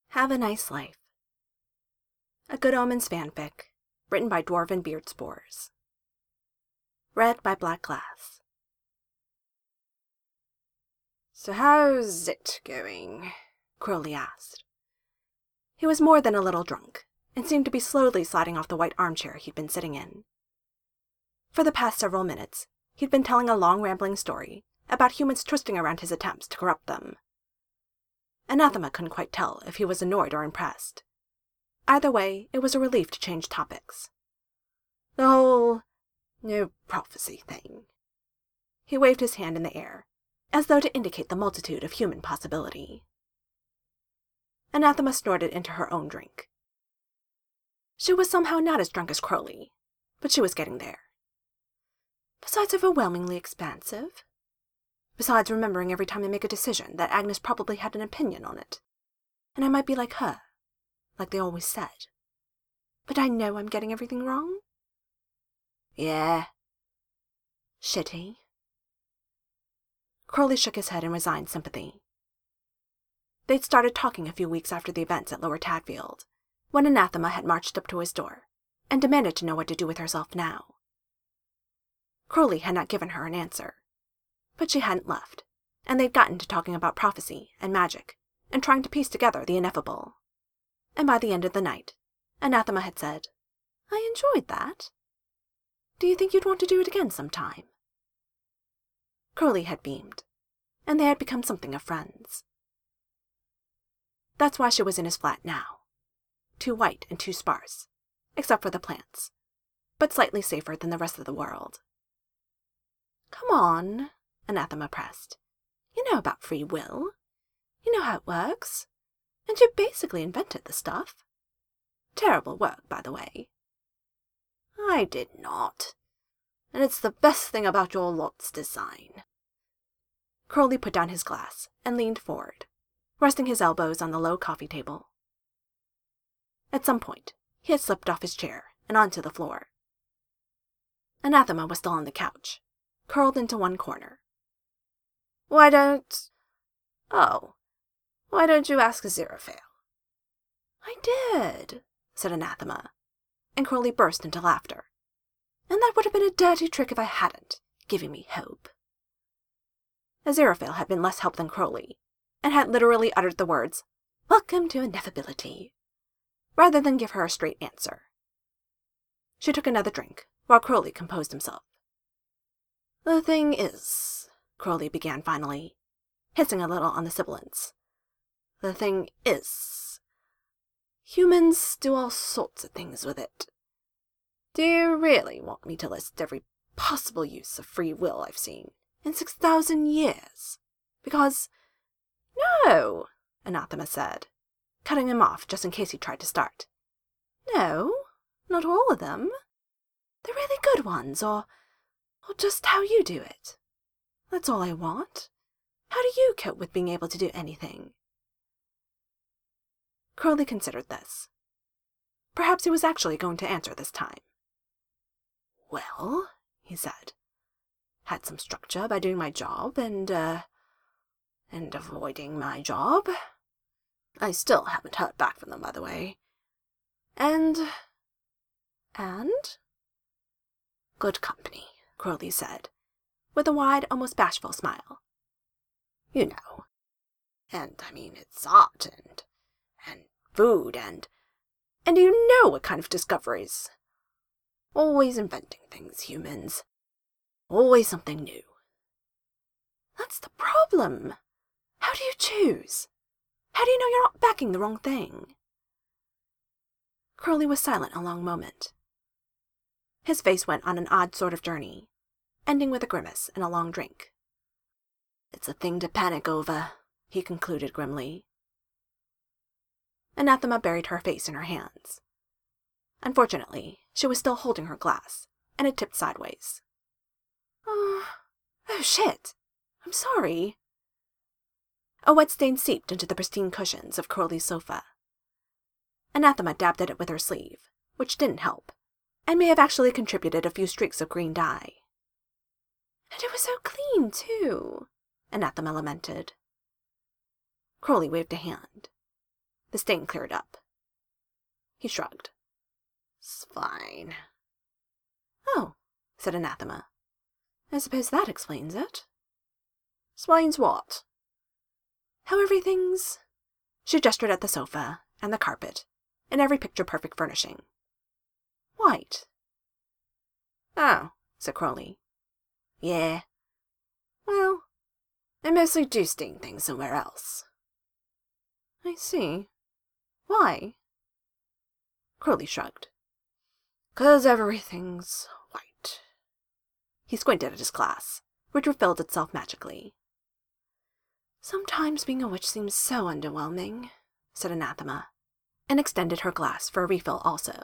Have a Nice Life. A Good Omens fanfic, written by Dwarven Beard Spores. Read by Black Glass. "So how's it going?" Crowley asked. He was more than a little drunk, and seemed to be slowly sliding off the white armchair he'd been sitting in. For the past several minutes, he'd been telling a long rambling story about humans twisting around his attempts to corrupt them. Anathema couldn't quite tell if he was annoyed or impressed. Either way, it was a relief to change topics. The whole prophecy thing. He waved his hand in the air, as though to indicate the multitude of human possibility. Anathema snorted into her own drink. She was somehow not as drunk as Crowley, but she was getting there. Besides overwhelmingly expansive. Besides remembering every time I make a decision that Agnes probably had an opinion on it, and I might be like her, like they always said. But I know I'm getting everything wrong. Yeah. Shitty. Crowley shook his head in resigned sympathy. They'd started talking a few weeks after the events at Lower Tadfield, when Anathema had marched up to his door, and demanded to know what to do with herself now. Crowley had not given her an answer, but she hadn't left, and they'd gotten to talking about prophecy and magic, and trying to piece together the ineffable. And by the end of the night, Anathema had said, "I enjoyed that. Do you think you'd want to do it again sometime?" Crowley had beamed, and they had become something of friends. That's why she was in his flat now. Too white and too sparse, except for the plants, but slightly safer than the rest of the world. "Come on," Anathema pressed. "You know about free will. You know how it works. And you basically invented the stuff. Terrible work, by the way." "I did not. And it's the best thing about your lot's design." Crowley put down his glass and leaned forward, resting his elbows on the low coffee table. At some point, he had slipped off his chair and onto the floor. Anathema was still on the couch, curled into one corner. Why don't you ask Aziraphale?" "I did," said Anathema, and Crowley burst into laughter. "And that would have been a dirty trick if I hadn't, giving me hope." Aziraphale had been less help than Crowley, and had literally uttered the words, "Welcome to ineffability," rather than give her a straight answer. She took another drink, while Crowley composed himself. "The thing is," Crowley began finally, hissing a little on the sibilants. "The thing is, humans do all sorts of things with it. Do you really want me to list every possible use of free will I've seen in 6,000 years? Because—" "No," Anathema said, cutting him off just in case he tried to start. "No, not all of them. The really good ones, or just how you do it. That's all I want. How do you cope with being able to do anything?" Crowley considered this. Perhaps he was actually going to answer this time. "Well," he said, "had some structure by doing my job and avoiding my job. I still haven't heard back from them, by the way. And? Good company," Crowley said, with a wide, almost bashful smile. "You know. And, I mean, it's art and food and you know what kind of discoveries. Always inventing things, humans. Always something new." "That's the problem. How do you choose? How do you know you're not backing the wrong thing?" Crowley was silent a long moment. His face went on an odd sort of journey, ending with a grimace and a long drink. "It's a thing to panic over," he concluded grimly. Anathema buried her face in her hands. Unfortunately, she was still holding her glass, and it tipped sideways. Oh, shit. I'm sorry." A wet stain seeped into the pristine cushions of Crowley's sofa. Anathema dabbed at it with her sleeve, which didn't help, and may have actually contributed a few streaks of green dye. "And it was so clean, too," Anathema lamented. Crowley waved a hand. The stain cleared up. He shrugged. "It's fine." "Oh," said Anathema. "I suppose that explains it." "Explains what?" "How everything's—" She gestured at the sofa and the carpet and every picture-perfect furnishing. "White." "Oh," said Crowley. "Yeah. Well, I mostly do stain things somewhere else." "I see. Why?" Crowley shrugged. "'Cause everything's white." He squinted at his glass, which refilled itself magically. "Sometimes being a witch seems so underwhelming," said Anathema, and extended her glass for a refill also.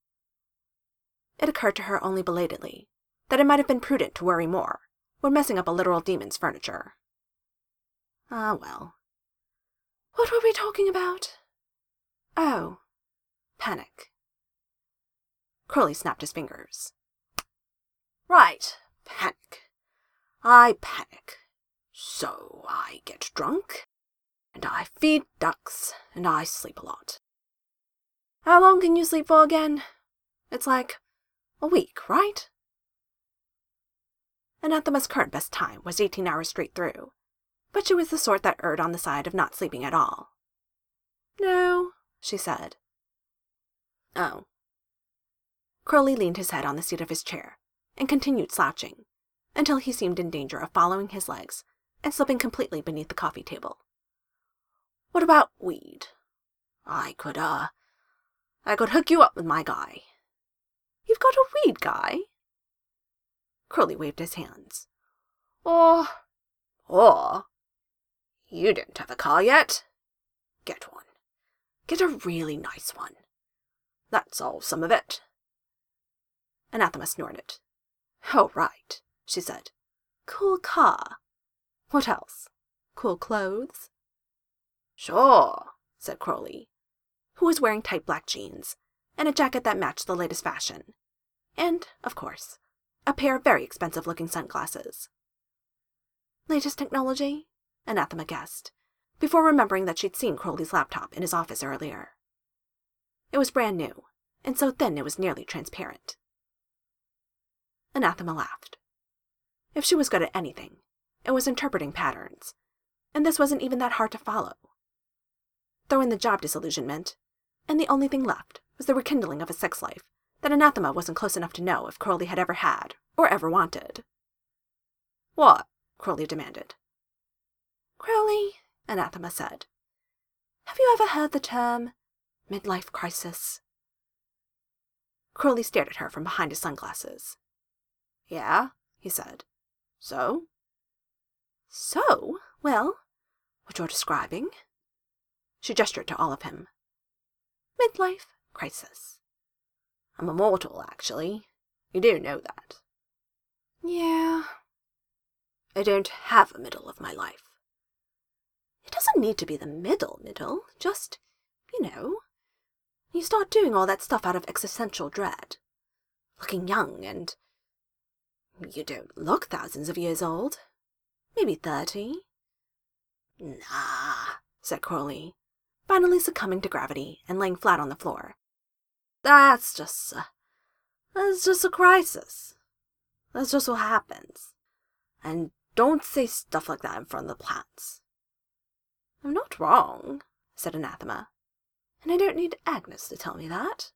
It occurred to her only belatedly that it might have been prudent to worry more when messing up a literal demon's furniture. Ah, well. What were we talking about? Oh, panic. Crowley snapped his fingers. "Right, panic. I panic. So I get drunk, and I feed ducks, and I sleep a lot. How long can you sleep for again? It's like a week, right?" Anathema's current best time was 18 hours straight through, but she was the sort that erred on the side of not sleeping at all. "No," she said. "Oh." Crowley leaned his head on the seat of his chair and continued slouching until he seemed in danger of following his legs and slipping completely beneath the coffee table. "What about weed? I could hook you up with my guy." "You've got a weed guy?" Crowley waved his hands. Or, you don't have a car yet? Get one. Get a really nice one. That solves some of it." Anathema snorted. "Oh, right," she said. "Cool car. What else? Cool clothes?" "Sure," said Crowley, who was wearing tight black jeans and a jacket that matched the latest fashion, and, of course, a pair of very expensive-looking sunglasses. "Latest technology?" Anathema guessed, before remembering that she'd seen Crowley's laptop in his office earlier. It was brand new, and so thin it was nearly transparent. Anathema laughed. If she was good at anything, it was interpreting patterns, and this wasn't even that hard to follow. Throw in the job disillusionment, and the only thing left was the rekindling of a sex life that Anathema wasn't close enough to know if Crowley had ever had or ever wanted. "What?" Crowley demanded. "Crowley," Anathema said, "have you ever heard the term midlife crisis?" Crowley stared at her from behind his sunglasses. "Yeah," he said. "So?" "So? Well, what you're describing." She gestured to all of him. "Midlife crisis." "I'm immortal, actually. You do know that." "Yeah." "I don't have a middle of my life." "It doesn't need to be the middle, just, you start doing all that stuff out of existential dread. Looking young and... You don't look thousands of years old. Maybe 30. "Nah," said Crowley, finally succumbing to gravity and laying flat on the floor. That's just a crisis. That's just what happens. And don't say stuff like that in front of the plants." "I'm not wrong," said Anathema, "and I don't need Agnes to tell me that."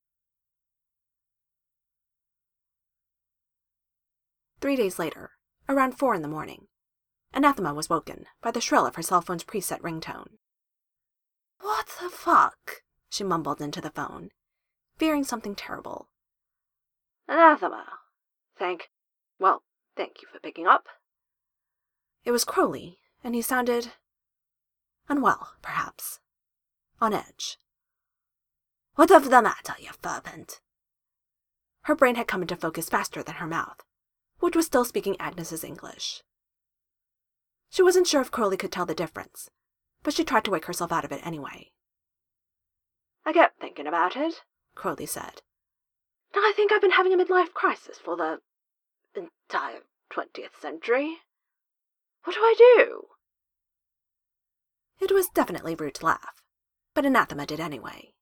3 days later, around 4 in the morning, Anathema was woken by the shrill of her cell phone's preset ringtone. "What the fuck?" she mumbled into the phone, fearing something terrible. "Anathema. Thank you for picking up." It was Crowley, and he sounded unwell, perhaps. On edge. "Whatever the matter, you fervent?" Her brain had come into focus faster than her mouth, which was still speaking Agnes's English. She wasn't sure if Crowley could tell the difference, but she tried to wake herself out of it anyway. "I kept thinking about it," Crowley said. "And I think I've been having a midlife crisis for the entire 20th century. What do I do?" It was definitely rude to laugh, but Anathema did anyway.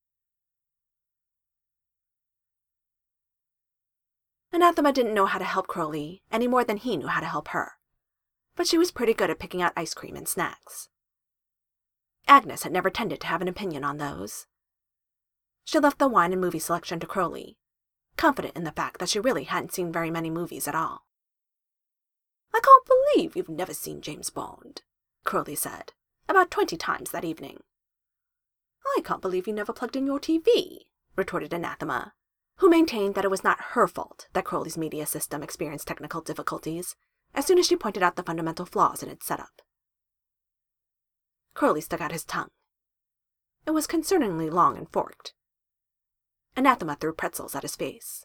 Anathema didn't know how to help Crowley any more than he knew how to help her, but she was pretty good at picking out ice cream and snacks. Agnes had never tended to have an opinion on those. She left the wine and movie selection to Crowley, confident in the fact that she really hadn't seen very many movies at all. "I can't believe you've never seen James Bond," Crowley said, about 20 times that evening. "I can't believe you never plugged in your TV," retorted Anathema, who maintained that it was not her fault that Crowley's media system experienced technical difficulties as soon as she pointed out the fundamental flaws in its setup. Crowley stuck out his tongue. It was concerningly long and forked. Anathema threw pretzels at his face.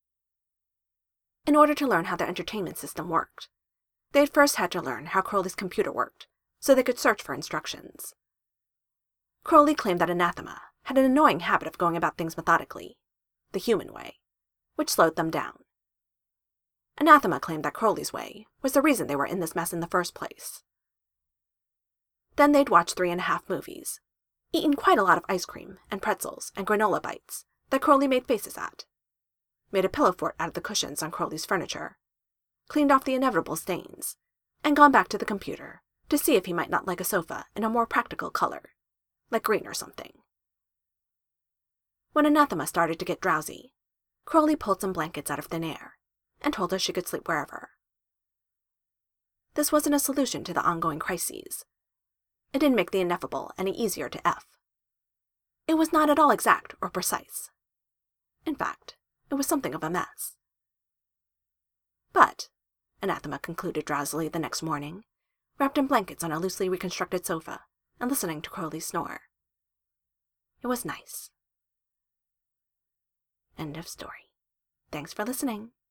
In order to learn how their entertainment system worked, they had first had to learn how Crowley's computer worked so they could search for instructions. Crowley claimed that Anathema had an annoying habit of going about things methodically, the human way, which slowed them down. Anathema claimed that Crowley's way was the reason they were in this mess in the first place. Then they'd watched 3.5 movies, eaten quite a lot of ice cream and pretzels and granola bites that Crowley made faces at, made a pillow fort out of the cushions on Crowley's furniture, cleaned off the inevitable stains, and gone back to the computer to see if he might not like a sofa in a more practical color, like green or something. When Anathema started to get drowsy, Crowley pulled some blankets out of thin air and told her she could sleep wherever. This wasn't a solution to the ongoing crises. It didn't make the ineffable any easier to F. It was not at all exact or precise. In fact, it was something of a mess. But, Anathema concluded drowsily the next morning, wrapped in blankets on a loosely reconstructed sofa and listening to Crowley snore. It was nice. End of story. Thanks for listening.